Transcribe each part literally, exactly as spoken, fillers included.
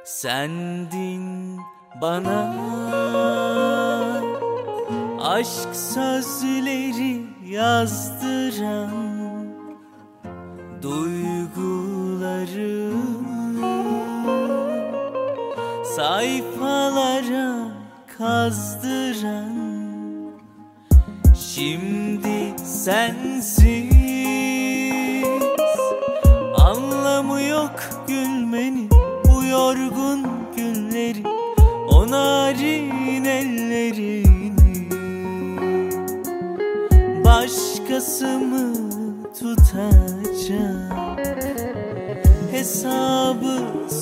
Sendin bana aşk sözleri yazdıran, duyguları sayfalara kazdıran. Şimdi sensiz anlamı yok gülmenin, bu yorgun günleri, o narin ellerini başkası mı tutacak? Hesabı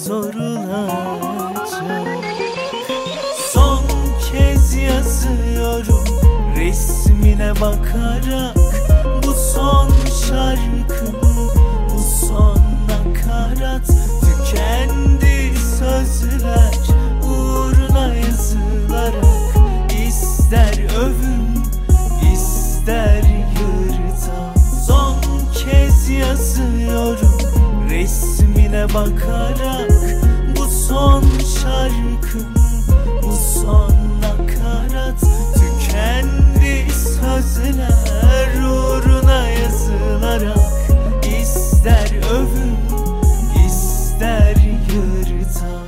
sorulacak. Son kez yazıyorum resmine bakarak, bu son şarkım, bu son nakarat. Tükendi sözler uğruna yazılarak, İster övün, ister yırtan. Son kez yazıyorum resmine bakarak, bu son şarkım, bu son nakarat. Tükendi sözler uğruna yazılarak, İster övün, ister yırtan.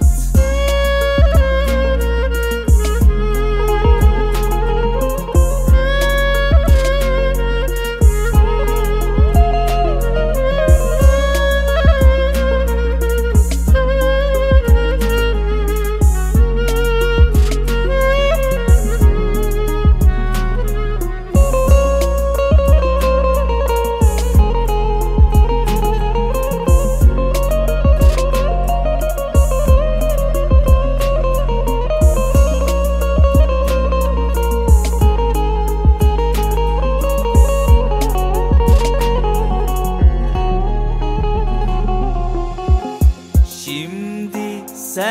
Şimdi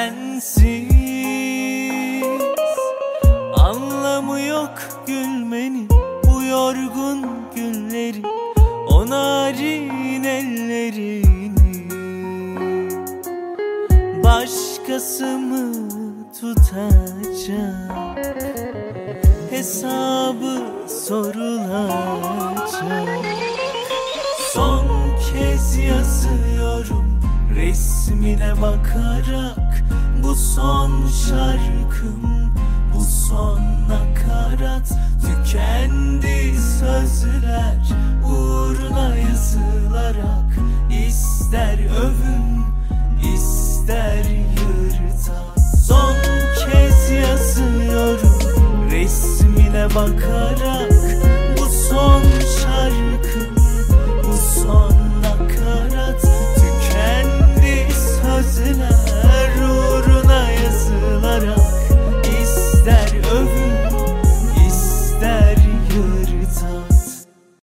sensiz anlamı yok gülmenin, bu yorgun günleri, o narin ellerini başkası mı tutacak? Hesabı sorulacak. Son kez yazıyorum resmine bakarak, bu son şarkım, bu son nakarat. Tükendi sözler uğruna yazılarak, İster övün, ister yırtan. Son kez yazıyorum resmine bakarak,